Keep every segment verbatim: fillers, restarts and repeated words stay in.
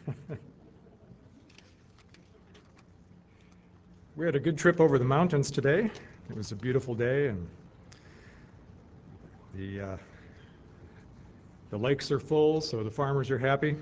We had a good trip over the mountains today. It was a beautiful day, and the uh, the lakes are full, so the farmers are happy.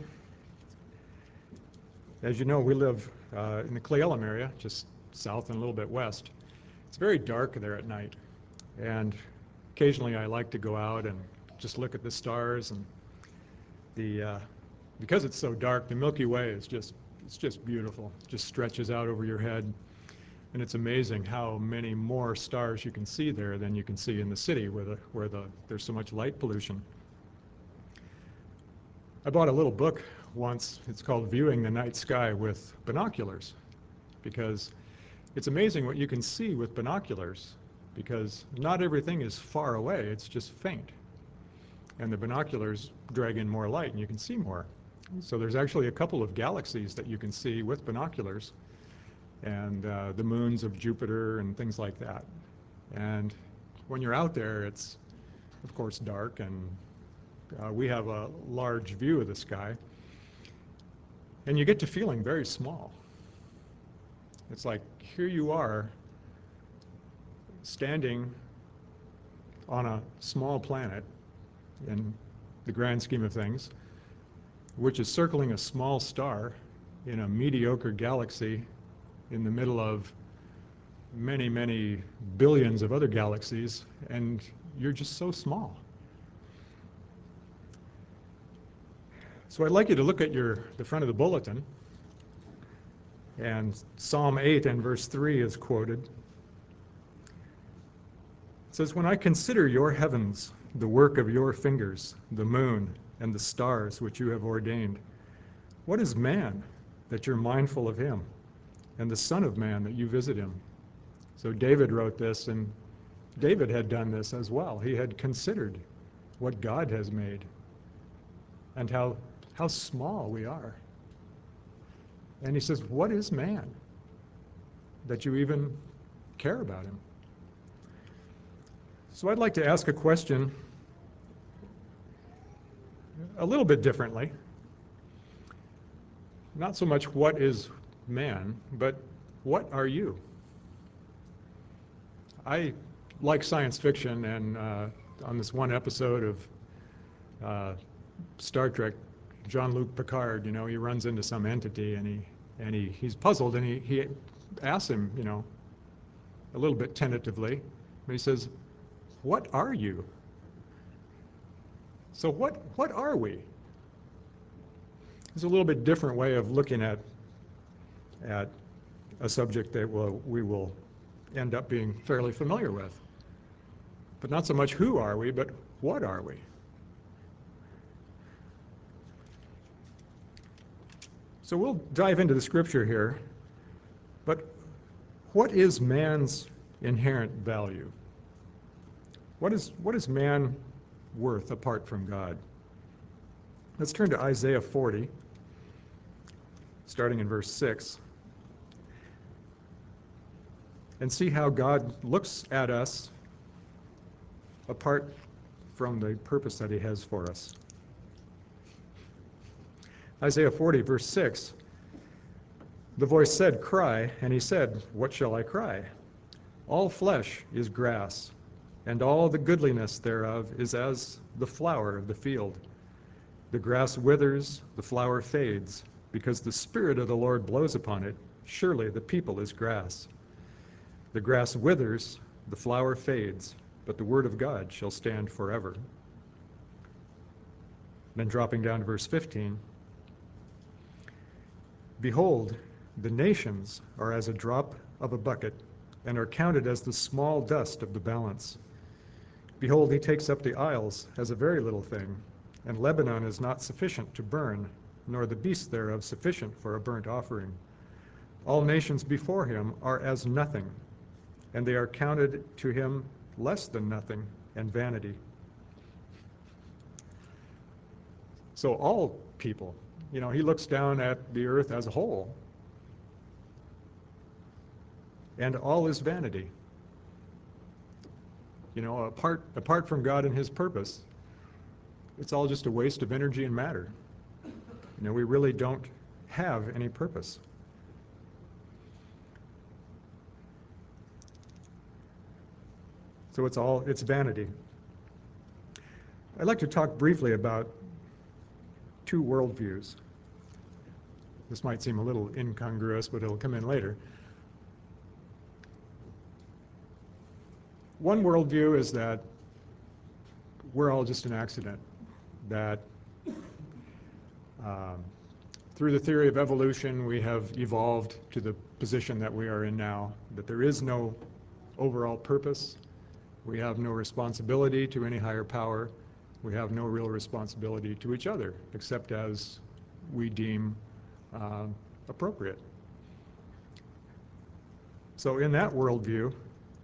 As you know, we live uh, in the Cle Elum area, just south and a little bit west. It's very dark there at night, and occasionally I like to go out and just look at the stars. And the uh, because it's so dark, the Milky Way is just it's just beautiful. It just stretches out over your head, and it's amazing how many more stars you can see there than you can see in the city, where the where the there's so much light pollution. I bought a little book once. It's called Viewing the Night Sky with Binoculars, because it's amazing what you can see with binoculars, because not everything is far away, it's just faint. And the binoculars drag in more light and you can see more. So there's actually a couple of galaxies that you can see with binoculars, and uh, the moons of Jupiter and things like that. And when you're out there, it's of course dark, and uh, we have a large view of the sky, and you get to feeling very small. It's like here you are standing on a small planet in the grand scheme of things, which is circling a small star in a mediocre galaxy in the middle of many, many billions of other galaxies, and you're just so small. So I'd like you to look at your the front of the bulletin, and Psalm eight and verse three is quoted. It says, "When I consider your heavens, the work of your fingers, the moon and the stars which you have ordained, what is man that you're mindful of him, and the Son of Man that you visit him?" So David wrote this, and David had done this as well. He had considered what God has made and how how small we are. And he says, what is man that you even care about him? So I'd like to ask a question a little bit differently. Not so much what is man, but what are you? I like science fiction, and uh, on this one episode of uh, Star Trek, Jean-Luc Picard, you know, he runs into some entity, and he and he he's puzzled, and he he asks him, you know, a little bit tentatively, but he says, "What are you?" So what what are we? It's a little bit different way of looking at at a subject that will, we will end up being fairly familiar with. But not so much who are we, but what are we? So we'll dive into the scripture here, but what is man's inherent value? What is, what is man worth apart from God? Let's turn to Isaiah forty, starting in verse six, and see how God looks at us apart from the purpose that he has for us. Isaiah forty, verse six, the voice said, "Cry," and he said, "What shall I cry? All flesh is grass, and all the goodliness thereof is as the flower of the field. The grass withers, the flower fades, because the Spirit of the Lord blows upon it. Surely the people is grass. The grass withers, the flower fades, but the word of God shall stand forever." Then dropping down to verse fifteen, "Behold, the nations are as a drop of a bucket, and are counted as the small dust of the balance. Behold, he takes up the isles as a very little thing, and Lebanon is not sufficient to burn, nor the beasts thereof sufficient for a burnt offering. All nations before him are as nothing, and they are counted to him less than nothing and vanity." So all people, you know, he looks down at the earth as a whole, and all is vanity. You know, apart apart from God and his purpose, it's all just a waste of energy and matter. You know, we really don't have any purpose. So it's all, it's vanity. I'd like to talk briefly about two worldviews. This might seem a little incongruous, but it'll come in later. One worldview is that we're all just an accident, that um, through the theory of evolution, we have evolved to the position that we are in now, that there is no overall purpose. We have no responsibility to any higher power. We have no real responsibility to each other, except as we deem uh, appropriate. So in that worldview,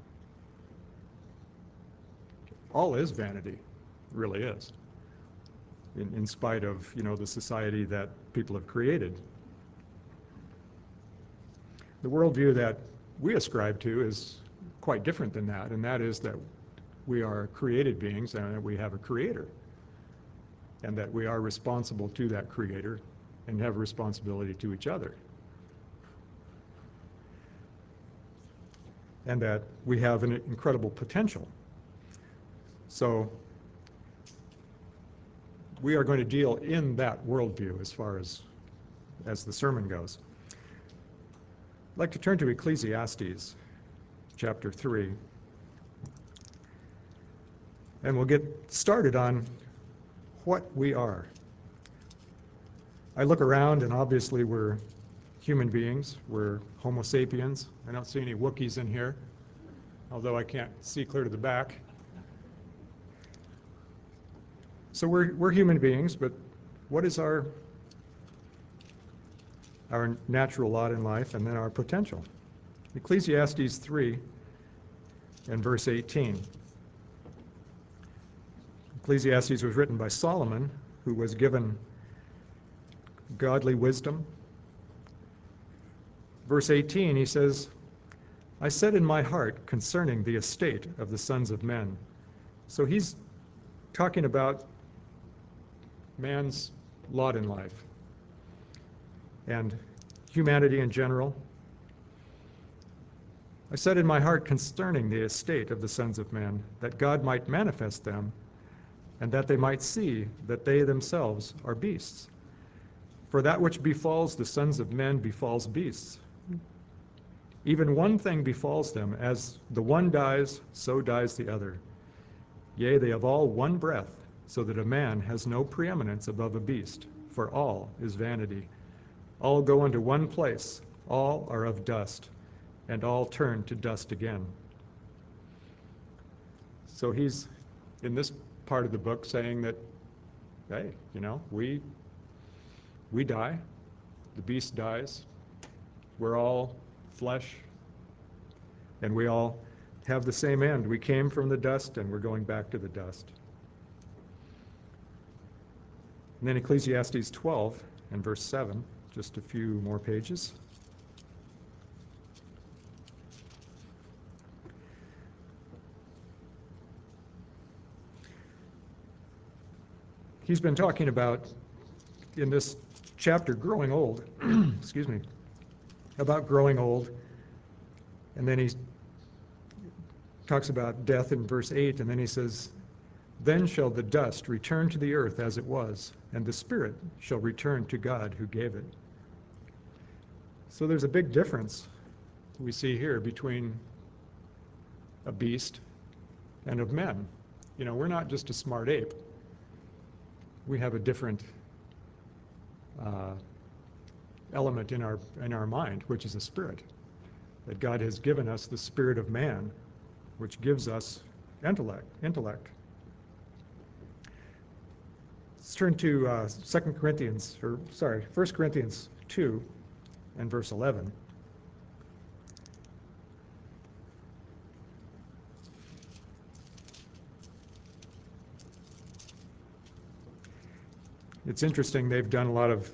all is vanity, really is, in, in spite of, you know, the society that people have created. The worldview that we ascribe to is quite different than that, and that is that we are created beings and that we have a creator, and that we are responsible to that creator and have responsibility to each other. And that we have an incredible potential. So we are going to deal in that worldview as far as, as the sermon goes. I'd like to turn to Ecclesiastes chapter three. And we'll get started on what we are. I look around and obviously we're human beings. We're Homo sapiens. I don't see any Wookiees in here, although I can't see clear to the back. So we're, we're human beings, but what is our, our natural lot in life and then our potential? Ecclesiastes three and verse eighteen. Ecclesiastes was written by Solomon, who was given godly wisdom. Verse eighteen, he says, I said in my heart concerning the estate of the sons of men. So he's talking about man's lot in life and humanity in general. I said in my heart concerning the estate of the sons of men, that God might manifest them, and that they might see that they themselves are beasts. For that which befalls the sons of men befalls beasts. Even one thing befalls them, as the one dies, so dies the other. Yea, they have all one breath, so that a man has no preeminence above a beast, for all is vanity. All go unto one place, all are of dust, and all turn to dust again. So he's, in this part of the book, saying that, hey, you know, we, we die, the beast dies, we're all flesh, and we all have the same end. We came from the dust, and we're going back to the dust. And then Ecclesiastes twelve and verse seven, just a few more pages. He's been talking about, in this chapter, growing old, excuse me, about growing old, and then he talks about death in verse eight, and then he says, then shall the dust return to the earth as it was, and the spirit shall return to God who gave it. So there's a big difference we see here between a beast and of men. You know, we're not just a smart ape. We have a different uh, element in our in our mind, which is a spirit. That God has given us the spirit of man, which gives us intellect. Intellect. Let's turn to uh, Second Corinthians, or sorry, First Corinthians two, and verse eleven. It's interesting. They've done a lot of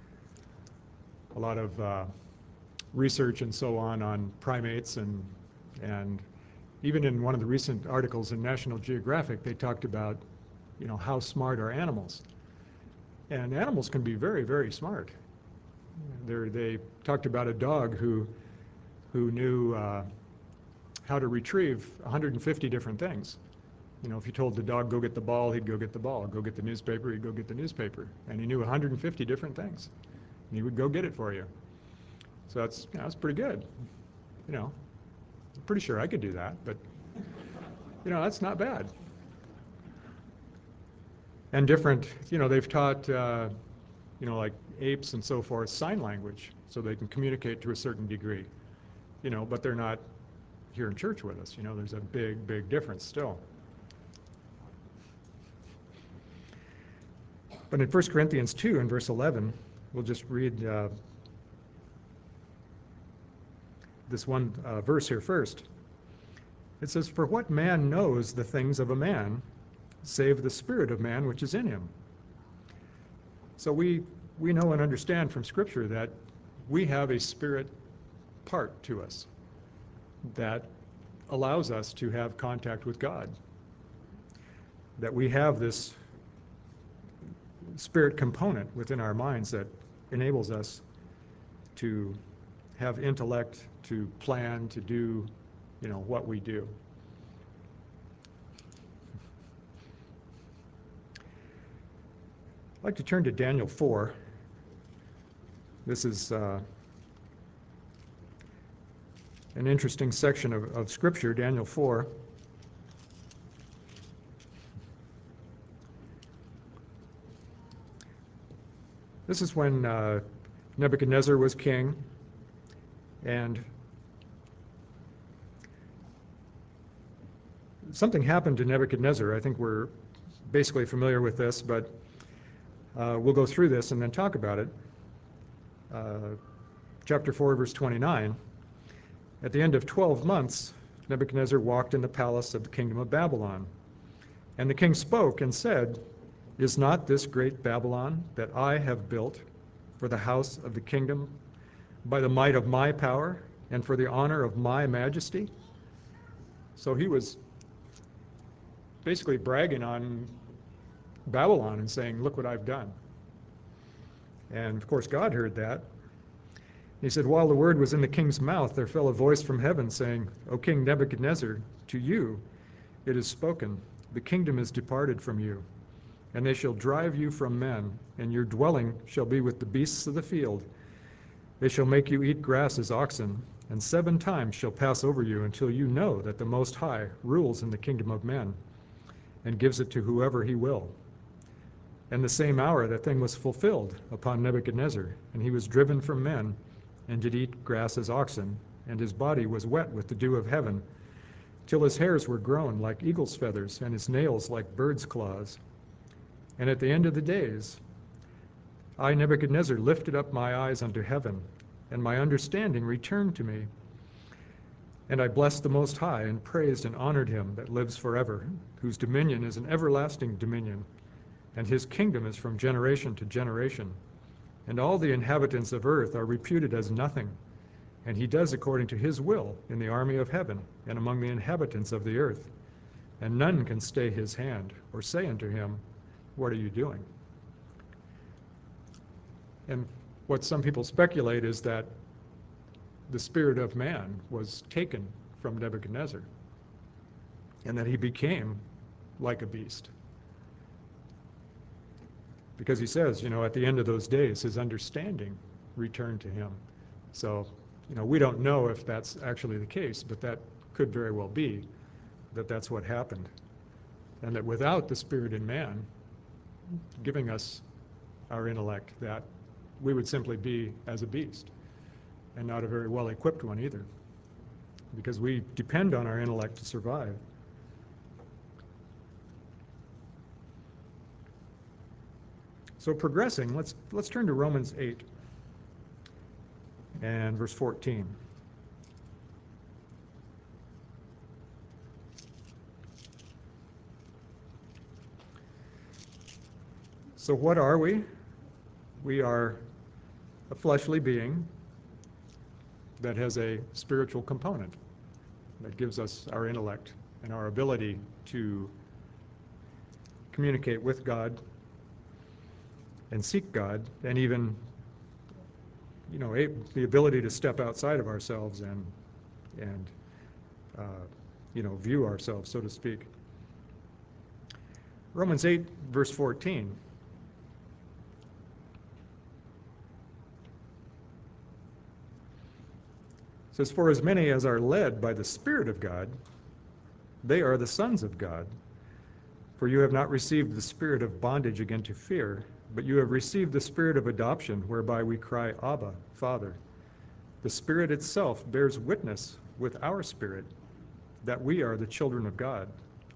a lot of uh, research and so on on primates, and and even in one of the recent articles in National Geographic, they talked about, you know, how smart are animals. And animals can be very, very smart. There, they talked about a dog who, who knew uh, how to retrieve one hundred fifty different things. You know, if you told the dog, go get the ball, he'd go get the ball. Go get the newspaper, he'd go get the newspaper. And he knew one hundred fifty different things. And he would go get it for you. So that's, you know, that's pretty good. You know, I'm pretty sure I could do that, but, you know, that's not bad. And different, you know, they've taught, uh, you know, like apes and so forth, sign language, so they can communicate to a certain degree, you know, but they're not here in church with us. You know, there's a big, big difference still. But in First Corinthians two, in verse eleven, we'll just read uh, this one uh, verse here first. It says, "For what man knows the things of a man, save the spirit of man which is in him?" So we, we know and understand from Scripture that we have a spirit part to us that allows us to have contact with God, that we have this spirit component within our minds that enables us to have intellect, to plan, to do, you know, what we do. I'd like to turn to Daniel four. This is uh, an interesting section of, of Scripture, Daniel four. This is when uh, Nebuchadnezzar was king, and something happened to Nebuchadnezzar. I think we're basically familiar with this, but uh, we'll go through this and then talk about it. Uh, chapter four, verse twenty-nine. At the end of twelve months, Nebuchadnezzar walked in the palace of the kingdom of Babylon. And the king spoke and said, "Is not this great Babylon that I have built for the house of the kingdom by the might of my power and for the honor of my majesty?" So he was basically bragging on Babylon and saying, "Look what I've done." And of course God heard that. He said, "While the word was in the king's mouth, there fell a voice from heaven saying, 'O King Nebuchadnezzar, to you it is spoken, the kingdom is departed from you, and they shall drive you from men, and your dwelling shall be with the beasts of the field. They shall make you eat grass as oxen, and seven times shall pass over you until you know that the Most High rules in the kingdom of men, and gives it to whoever he will.' And the same hour the thing was fulfilled upon Nebuchadnezzar, and he was driven from men, and did eat grass as oxen, and his body was wet with the dew of heaven, till his hairs were grown like eagle's feathers, and his nails like bird's claws. And at the end of the days, I, Nebuchadnezzar, lifted up my eyes unto heaven, and my understanding returned to me. And I blessed the Most High, and praised and honored him that lives forever, whose dominion is an everlasting dominion, and his kingdom is from generation to generation. And all the inhabitants of earth are reputed as nothing, and he does according to his will in the army of heaven and among the inhabitants of the earth. And none can stay his hand, or say unto him, What are you doing?" And what some people speculate is that the spirit of man was taken from Nebuchadnezzar, and that he became like a beast. Because he says, you know, at the end of those days, his understanding returned to him. So, you know, we don't know if that's actually the case, but that could very well be that that's what happened. And that without the spirit in man giving us our intellect, that we would simply be as a beast, and not a very well-equipped one either, because we depend on our intellect to survive. So progressing, let's let's turn to Romans eight and verse fourteen. So what are we? We are a fleshly being that has a spiritual component that gives us our intellect and our ability to communicate with God and seek God, and even you know, a, the ability to step outside of ourselves and, and uh, you know, view ourselves, so to speak. Romans eight, verse fourteen. Says, for as many as are led by the Spirit of God, they are the sons of God. For you have not received the spirit of bondage again to fear, but you have received the spirit of adoption, whereby we cry, Abba, Father. The Spirit itself bears witness with our spirit that we are the children of God.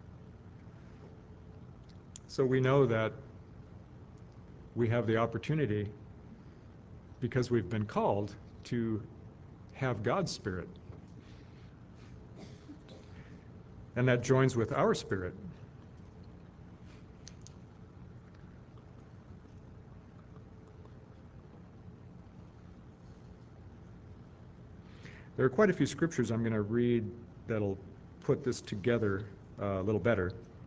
So we know that we have the opportunity, because we've been called, to have God's Spirit. And that joins with our spirit. There are quite a few scriptures I'm going to read that'll put this together uh, a little better.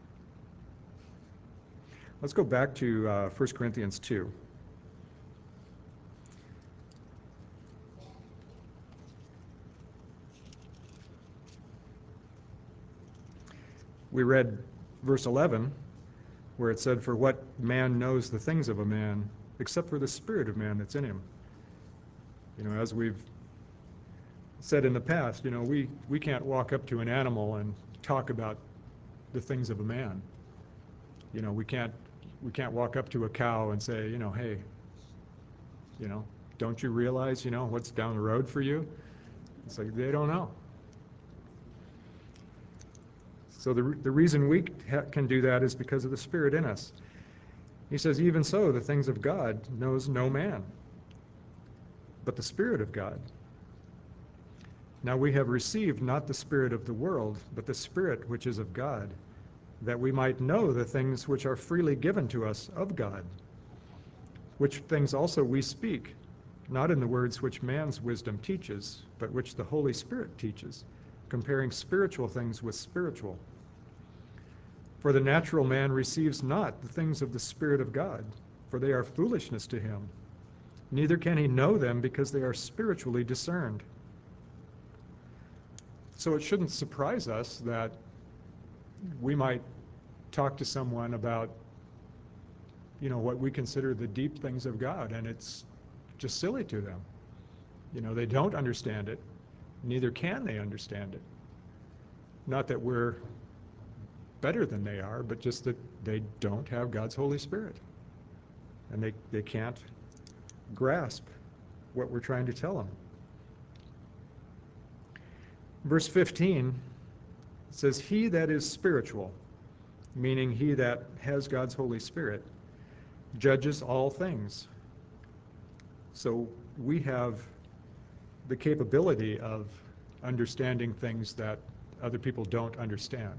Let's go back to uh, First Corinthians two. We read verse eleven, where it said, for what man knows the things of a man, except for the spirit of man that's in him. You know, as we've said in the past, you know, we, we can't walk up to an animal and talk about the things of a man. You know, we can't we can't walk up to a cow and say, you know, hey, you know, don't you realize, you know, what's down the road for you? It's like they don't know. So the, the reason we can do that is because of the Spirit in us. He says, even so, the things of God knows no man, but the Spirit of God. Now we have received not the spirit of the world, but the Spirit which is of God, that we might know the things which are freely given to us of God, which things also we speak, not in the words which man's wisdom teaches, but which the Holy Spirit teaches, comparing spiritual things with spiritual. For the natural man receives not the things of the Spirit of God, for they are foolishness to him. Neither can he know them, because they are spiritually discerned. So it shouldn't surprise us that we might talk to someone about, you know, what we consider the deep things of God, and it's just silly to them. You know, they don't understand it, neither can they understand it. Not that we're better than they are, but just that they don't have God's Holy Spirit. And they, they can't grasp what we're trying to tell them. Verse fifteen says, he that is spiritual, meaning he that has God's Holy Spirit, judges all things. So we have the capability of understanding things that other people don't understand.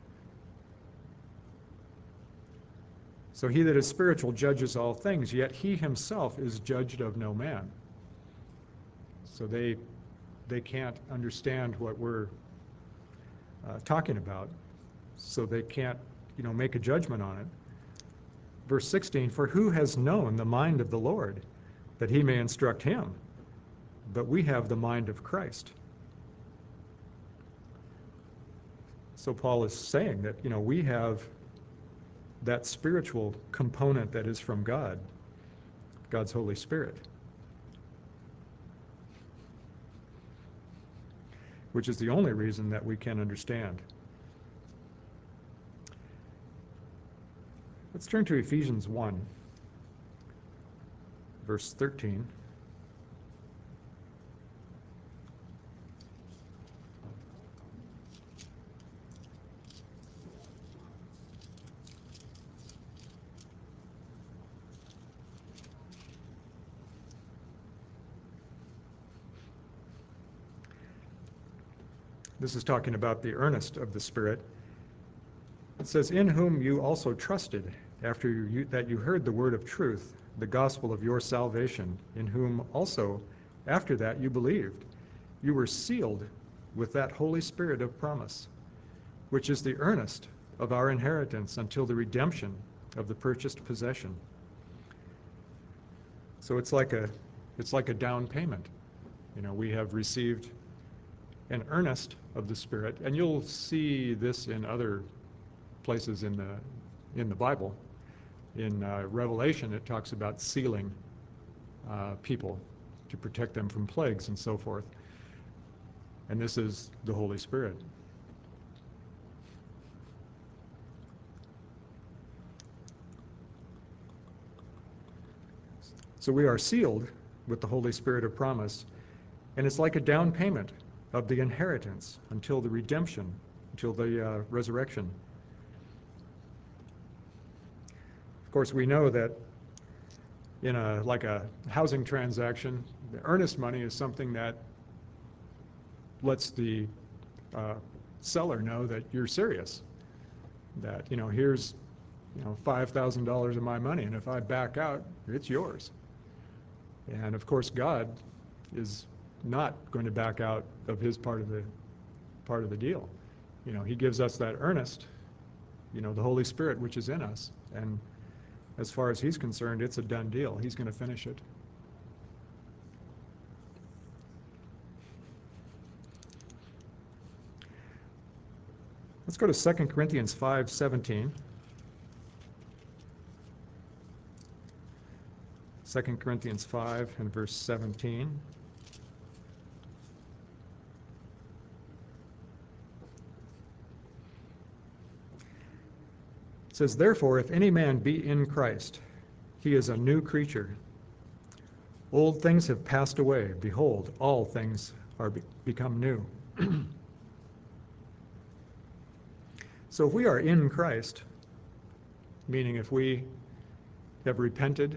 So he that is spiritual judges all things, yet he himself is judged of no man. So they they can't understand what we're uh, talking about, so they can't, you know, make a judgment on it. Verse sixteen, for who has known the mind of the Lord, that he may instruct him? But we have the mind of Christ. So Paul is saying that, you know, we have that spiritual component that is from God, God's Holy Spirit, which is the only reason that we can understand. Let's turn to Ephesians one, verse thirteen. This is talking about the earnest of the Spirit. It says, in whom you also trusted, after you, that you heard the word of truth, the gospel of your salvation, in whom also, after that you believed, you were sealed with that Holy Spirit of promise, which is the earnest of our inheritance until the redemption of the purchased possession. So it's like a, It's like a down payment. You know, we have received an earnest of the Spirit, and you'll see this in other places in the in the Bible. In uh, Revelation, it talks about sealing uh, people to protect them from plagues and so forth. And this is the Holy Spirit. So we are sealed with the Holy Spirit of promise, and it's like a down payment of the inheritance until the redemption, until the uh, resurrection. Of course, we know that in a like a housing transaction, the earnest money is something that lets the uh, seller know that you're serious. That, you know, here's, you know, five thousand dollars of my money, and if I back out, it's yours. And of course, God is not going to back out of his part of the part of the deal. You know, he gives us that earnest, you know, the Holy Spirit which is in us, and as far as he's concerned, it's a done deal. He's going to finish it. Let's go to Second Corinthians five seventeen. Second Corinthians five and verse seventeen. It says, "Therefore, if any man be in Christ, he is a new creature. Old things have passed away. Behold, all things are be- become new." So if we are in Christ, meaning if we have repented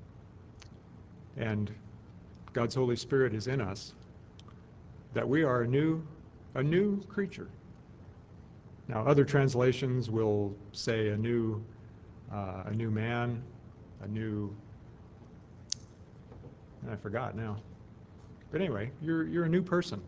and God's Holy Spirit is in us, that we are a new, a new creature. Now, other translations will say a new, uh, a new man, a new, I forgot now. But anyway, you're you're a new person.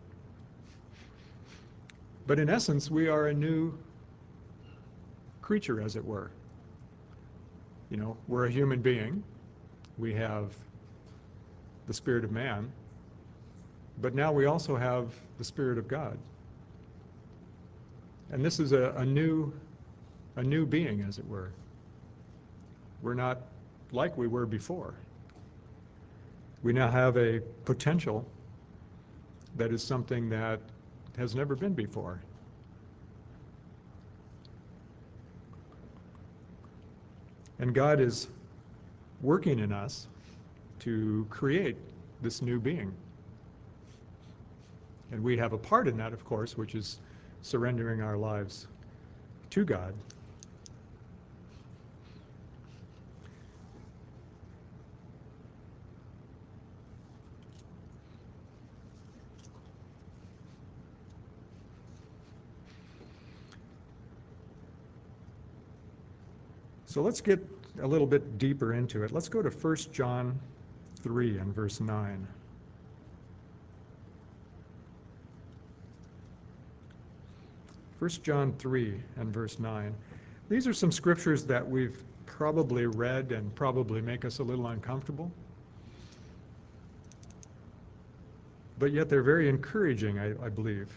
But in essence, we are a new creature, as it were. You know, we're a human being. We have the spirit of man, but now we also have the Spirit of God. And this is a, a new, a new being, as it were. We're not like we were before. We now have a potential that is something that has never been before. And God is working in us to create this new being. And we have a part in that, of course, which is surrendering our lives to God. So let's get a little bit deeper into it. Let's go to First John three and verse nine. First John three and verse nine. These are some scriptures that we've probably read and probably make us a little uncomfortable. But yet they're very encouraging, I, I believe.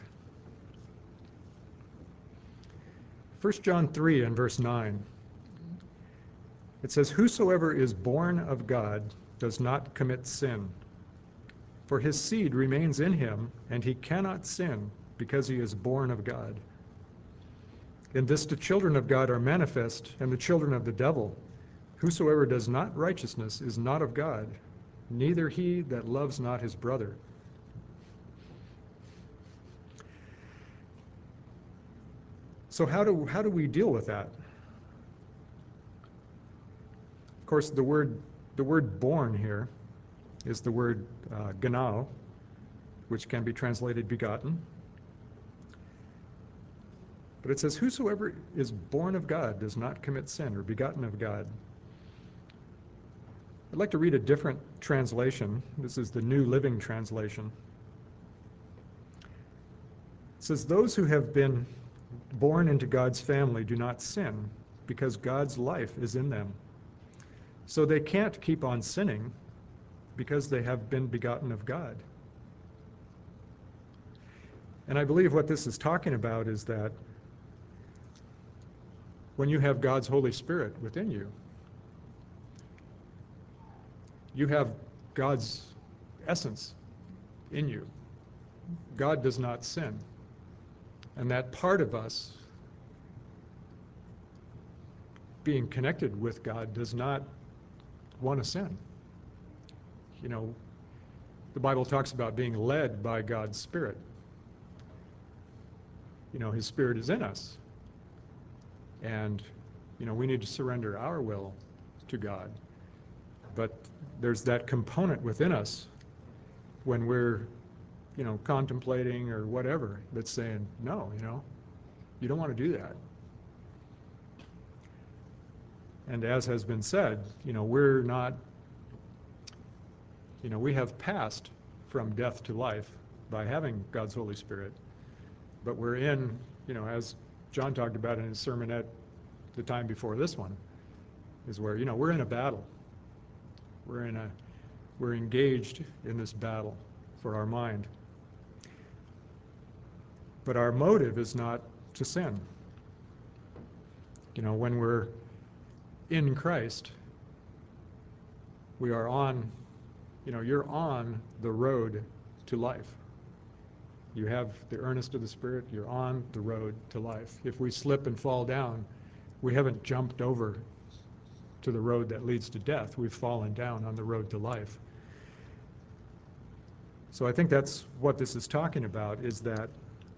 First John three and verse nine. It says, "Whosoever is born of God does not commit sin, for his seed remains in him, and he cannot sin because he is born of God. In this the children of God are manifest, and the children of the devil. Whosoever does not righteousness is not of God, neither he that loves not his brother." So how do how do we deal with that? Of course, the word the word born here is the word uh, genao, which can be translated begotten. But it says, "Whosoever is born of God does not commit sin," or begotten of God. I'd like to read a different translation. This is the New Living Translation. It says, "Those who have been born into God's family do not sin, because God's life is in them. So they can't keep on sinning because they have been begotten of God. And I believe what this is talking about is that when you have God's Holy Spirit within you, you have God's essence in you. God does not sin. And that part of us being connected with God does not want to sin. You know, the Bible talks about being led by God's Spirit. You know, His Spirit is in us. And, you know, we need to surrender our will to God. But there's that component within us when we're, you know, contemplating or whatever that's saying, no, you know, you don't want to do that. And as has been said, you know, we're not, you know, we have passed from death to life by having God's Holy Spirit. But we're in, you know, as John talked about in his sermonette the time before this one, is where, you know, we're in a battle. We're in a, we're engaged in this battle for our mind. But our motive is not to sin. You know, when we're in Christ, we are on, you know, you're on the road to life. You have the earnest of the Spirit, you're on the road to life. If we slip and fall down, we haven't jumped over to the road that leads to death. We've fallen down on the road to life. So I think that's what this is talking about, is that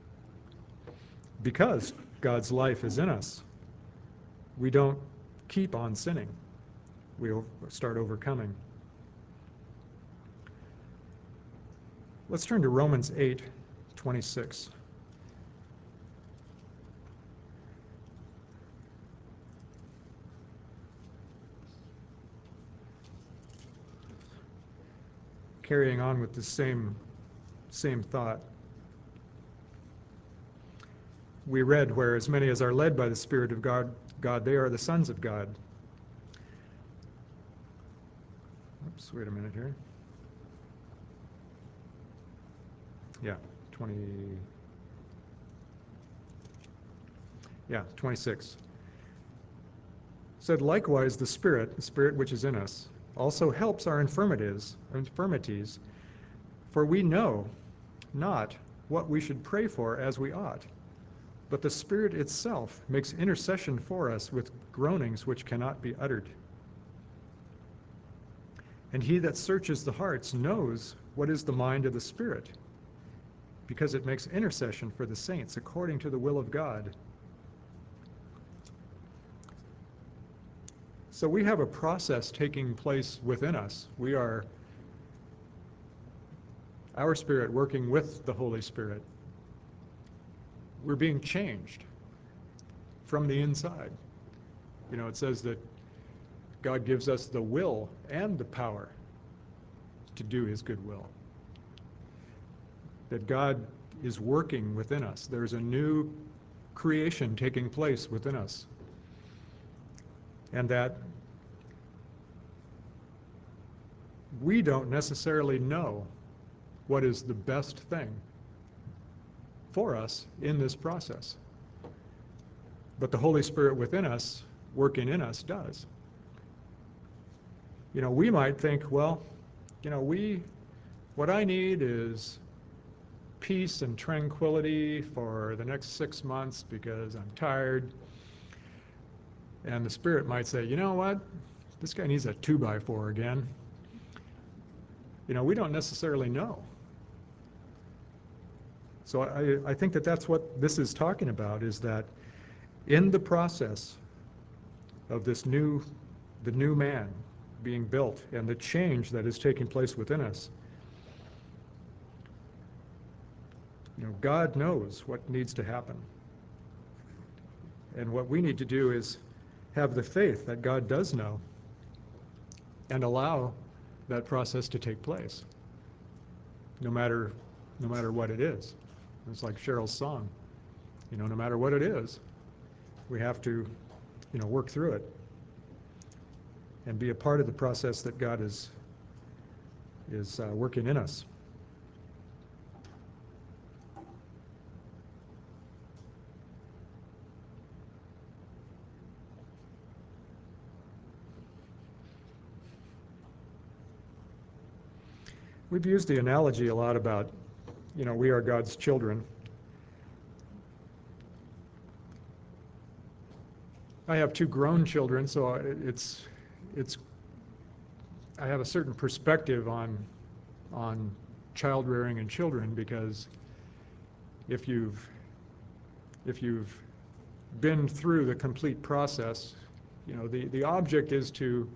because God's life is in us, we don't keep on sinning. We start overcoming. Let's turn to Romans eight twenty-six. Carrying on with the same, same thought. We read, where as many as are led by the Spirit of God, God, they are the sons of God. Oops, wait a minute here. Yeah, twenty. Yeah, twenty-six. Said, likewise, the Spirit, the Spirit which is in us, also helps our infirmities, infirmities, for we know not what we should pray for as we ought, but the Spirit itself makes intercession for us with groanings which cannot be uttered. And he that searches the hearts knows what is the mind of the Spirit, because it makes intercession for the saints according to the will of God. So we have a process taking place within us. We are, our spirit working with the Holy Spirit. We're being changed from the inside. You know, it says that God gives us the will and the power to do His good will. That God is working within us. There's a new creation taking place within us. And that we don't necessarily know what is the best thing for us in this process. But the Holy Spirit within us, working in us, does. You know, we might think, well, you know, we, what I need is peace and tranquility for the next six months because I'm tired. And the Spirit might say, you know what, this guy needs a two by four again. You know, we don't necessarily know. So I, I think that that's what this is talking about, is that in the process of this new, the new man being built and the change that is taking place within us, you know, God knows what needs to happen. And what we need to do is have the faith that God does know and allow that process to take place, no matter, no matter what it is. It's like Cheryl's song, you know, no matter what it is, we have to, you know, work through it and be a part of the process that God is is uh, working in us. We've used the analogy a lot about, you know, we are God's children. I have two grown children, so it's, it's, I have a certain perspective on, on child rearing and children, because if you've, if you've been through the complete process, you know, the, the object is to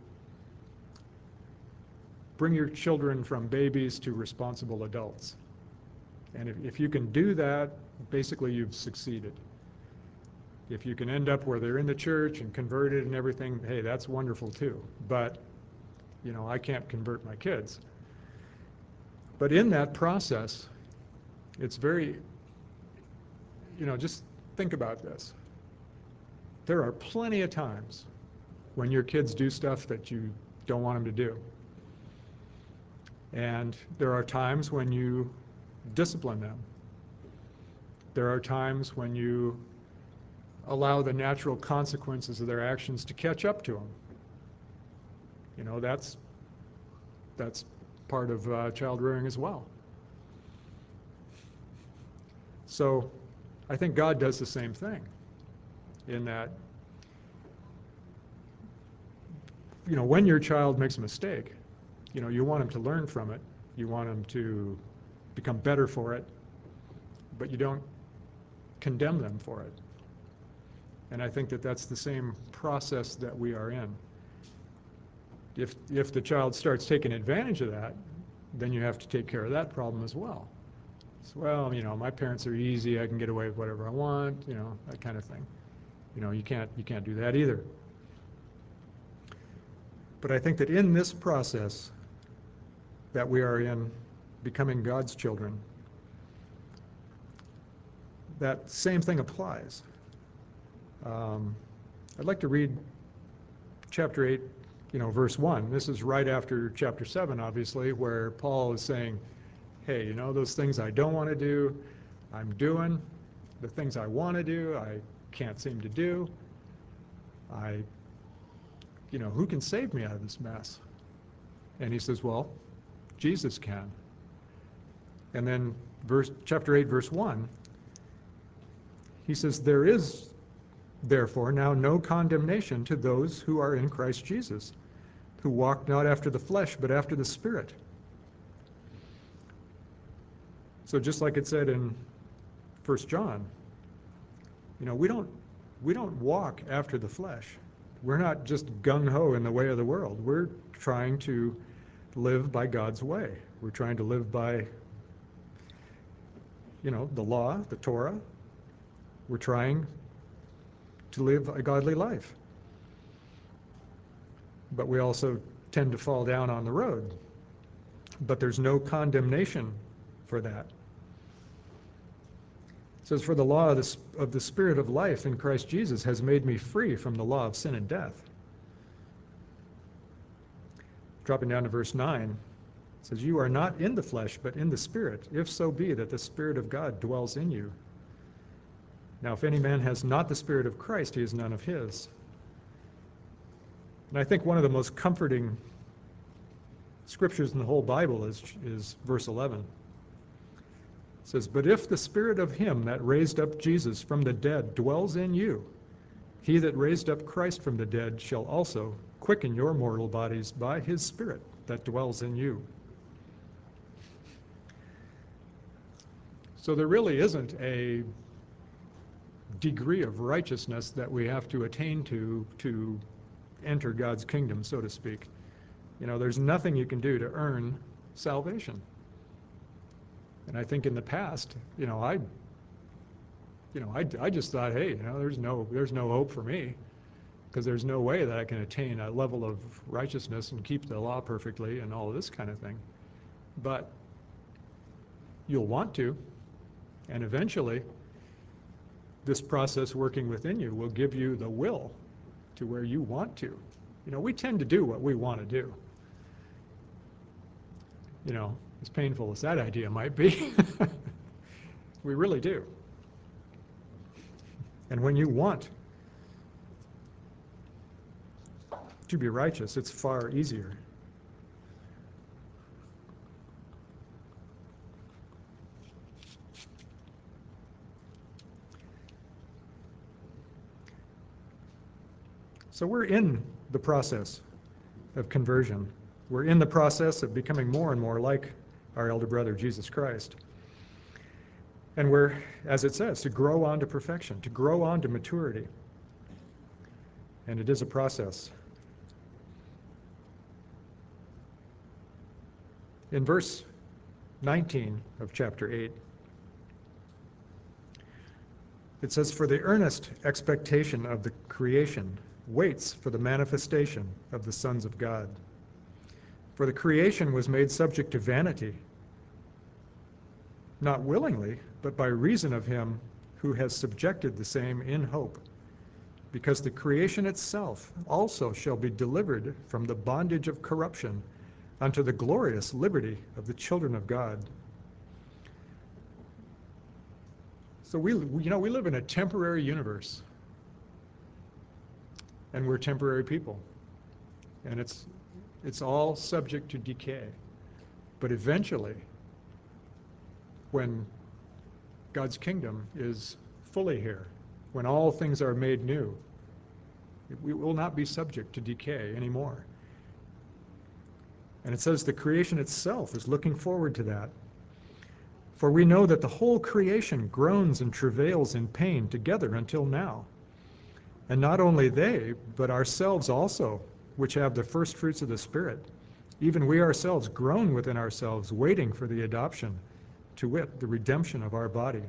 bring your children from babies to responsible adults. And if, if you can do that, basically you've succeeded. If you can end up where they're in the church and converted and everything, hey, that's wonderful too. But, you know, I can't convert my kids. But in that process, it's very, you know, just think about this. There are plenty of times when your kids do stuff that you don't want them to do. And there are times when you discipline them. There are times when you allow the natural consequences of their actions to catch up to them. You know, that's, that's part of uh, child rearing as well. So I think God does the same thing, in that, you know, when your child makes a mistake, you know, you want him to learn from it. You want him to become better for it, but you don't condemn them for it. And I think that that's the same process that we are in. If, if the child starts taking advantage of that, then you have to take care of that problem as well. So, well, you know, my parents are easy, I can get away with whatever I want, you know, that kind of thing. You know, you can't, you can't do that either. But I think that in this process that we are in, becoming God's children, that same thing applies. Um, I'd like to read chapter eight, you know, verse one. This is right after chapter seven, obviously, where Paul is saying, hey, you know, those things I don't want to do, I'm doing. The things I want to do, I can't seem to do. I, you know, who can save me out of this mess? And he says, well, Jesus can. And then verse, chapter eight, verse one, he says, there is therefore now no condemnation to those who are in Christ Jesus, who walk not after the flesh, but after the Spirit. So just like it said in First John, you know, we don't, we don't walk after the flesh. We're not just gung-ho in the way of the world. We're trying to live by God's way. We're trying to live by, you know, the law, the Torah. We're trying to live a godly life. But we also tend to fall down on the road. But there's no condemnation for that. It says, for the law of the, of the Spirit of life in Christ Jesus has made me free from the law of sin and death. Dropping down to verse nine, it says, you are not in the flesh, but in the Spirit, if so be that the Spirit of God dwells in you. Now, if any man has not the Spirit of Christ, he is none of his. And I think one of the most comforting scriptures in the whole Bible is, is verse eleven. It says, but if the Spirit of him that raised up Jesus from the dead dwells in you, he that raised up Christ from the dead shall also quicken your mortal bodies by his Spirit that dwells in you. So there really isn't a degree of righteousness that we have to attain to to enter God's kingdom, so to speak. You know, there's nothing you can do to earn salvation. And I think in the past, you know, I, you know, I, I just thought, hey, you know, there's no, there's no hope for me, because there's no way that I can attain a level of righteousness and keep the law perfectly and all of this kind of thing. But you'll want to, and eventually this process working within you will give you the will to where you want to. You know, we tend to do what we want to do. you know, as painful as that idea might be. We really do. And when you want to be righteous, it's far easier. So we're in the process of conversion. We're in the process of becoming more and more like our elder brother, Jesus Christ. And we're, as it says, to grow on to perfection, to grow on to maturity. And it is a process. In verse nineteen of chapter eight, it says, "For the earnest expectation of the creation waits for the manifestation of the sons of God. For the creation was made subject to vanity, not willingly, but by reason of him who has subjected the same in hope, because the creation itself also shall be delivered from the bondage of corruption unto the glorious liberty of the children of God." So we, you know, we live in a temporary universe, and we're temporary people, and it's it's all subject to decay. But eventually, when God's kingdom is fully here, when all things are made new, we will not be subject to decay anymore. And it says the creation itself is looking forward to that. "For we know that the whole creation groans and travails in pain together until now. And not only they, but ourselves also, which have the first fruits of the Spirit, even we ourselves groan within ourselves, waiting for the adoption, to wit, the redemption of our body."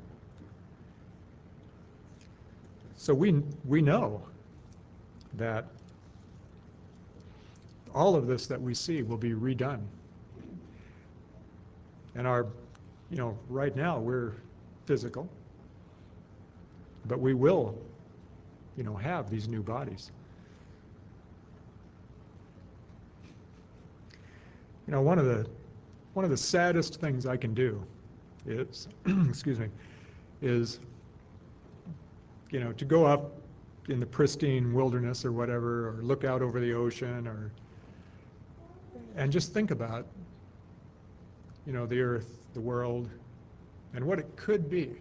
So we we know that all of this that we see will be redone. And our, you know, right now we're physical, but we will, you know, have these new bodies. You know, one of the one of the saddest things I can do is, excuse me, is, you know, to go up in the pristine wilderness or whatever, or look out over the ocean, or and just think about, you know, the earth, the world, and what it could be.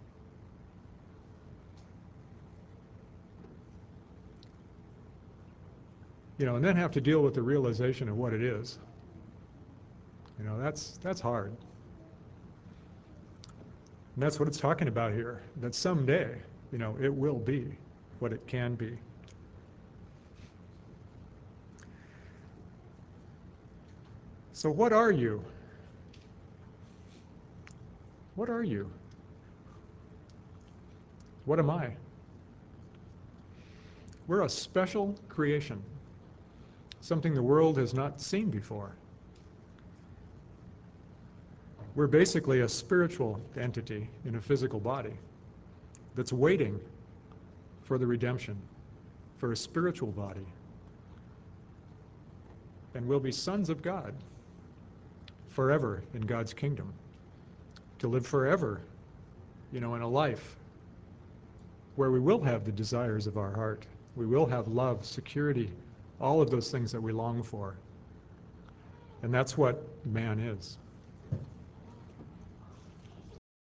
You know, and then have to deal with the realization of what it is. You know, that's that's hard. And that's what it's talking about here, that someday, you know, it will be what it can be. So what are you? What are you? What am I? We're a special creation, something the world has not seen before. We're basically a spiritual entity in a physical body that's waiting for the redemption, for a spiritual body. And we'll be sons of God forever in God's kingdom, to live forever, you know, in a life where we will have the desires of our heart. We will have love, security, all of those things that we long for. And that's what man is.